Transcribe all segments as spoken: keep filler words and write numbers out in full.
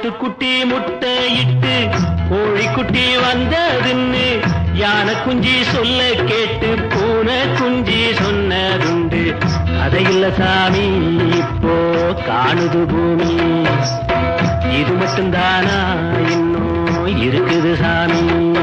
ஆட்டுக்குட்டி முட்டை இட்டு கோழிக்குட்டி வந்ததுன்னு யானை குஞ்சி சொல்ல கேட்டு பூனை குஞ்சி சொன்னதுண்டு. அதையில்ல சாமி இப்போ காணுது பூமி, இது மட்டும்தானா இன்னும் இருக்குது சாமி.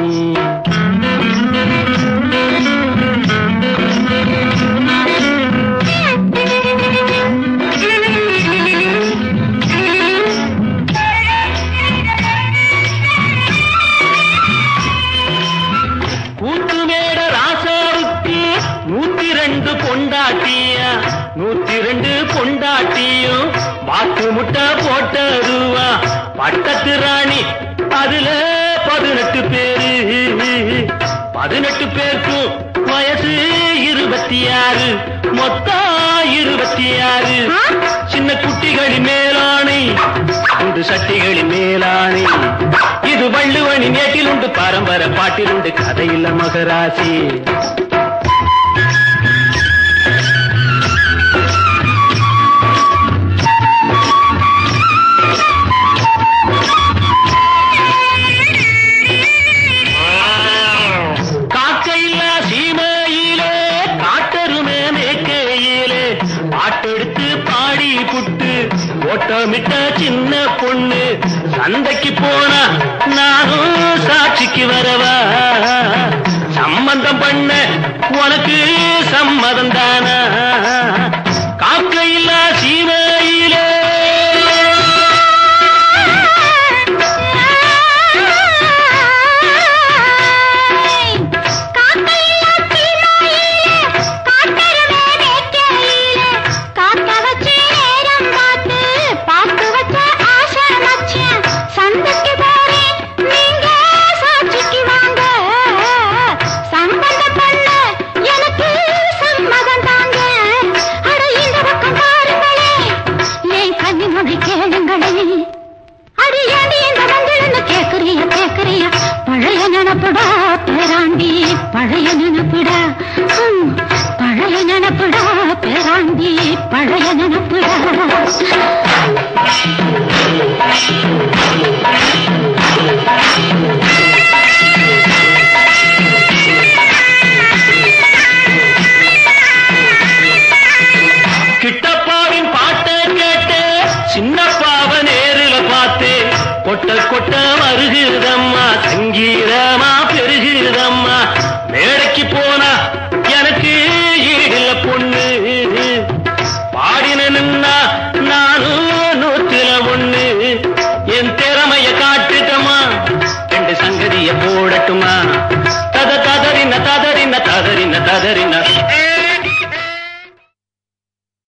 பொண்டாட்டியா நூத்தி ரெண்டு பொண்டாட்டியும் வாக்கு முட்டை போட்டதுவா பட்டத்து ராணி அதுல பதினெட்டு பேரு. பதினெட்டு பேருக்கும் வயசு இருபத்தி ஆறு, மொத்தம் இருபத்தி ஆறு. சின்ன குட்டிகளின் மேலானை உண்டு சட்டிகளின் மேலானை. இது வள்ளுவனி நேட்டில் உண்டு பரம்பரை பாட்டில் உண்டு கதையில்ல மகராசி. ஓட்டமிட்ட சின்ன பொண்ணு சந்தைக்கு போனா நானும் சாட்சிக்கு வரவா? சம்பந்தம் பண்ண உனக்கு சம்மதம் தானா? காக்கையில்லா சீமையிலே பழைய நினப்புடா பேராண்டி, பழைய நினப்புடா, பழைய நினப்புடா பேராண்டி, பழைய நினப்புடா. கிட்டப்பாவின் பாட்டை கேட்டு சின்னப்பாவ நேரில பார்த்து கொட்ட கொட்ட வருகிறதம்மா, சங்கீதமா பெருகிறதம்மா. மேடைக்கு போனா எனக்கு ஈடில்ல பொண்ணு, பாடின நின்னா நானும் நூத்துல ஒண்ணு. என் திறமைய காட்டுட்டமா, ரெண்டு சங்கதிய போடட்டுமா? தத ததறின ததறின ததறின ததறின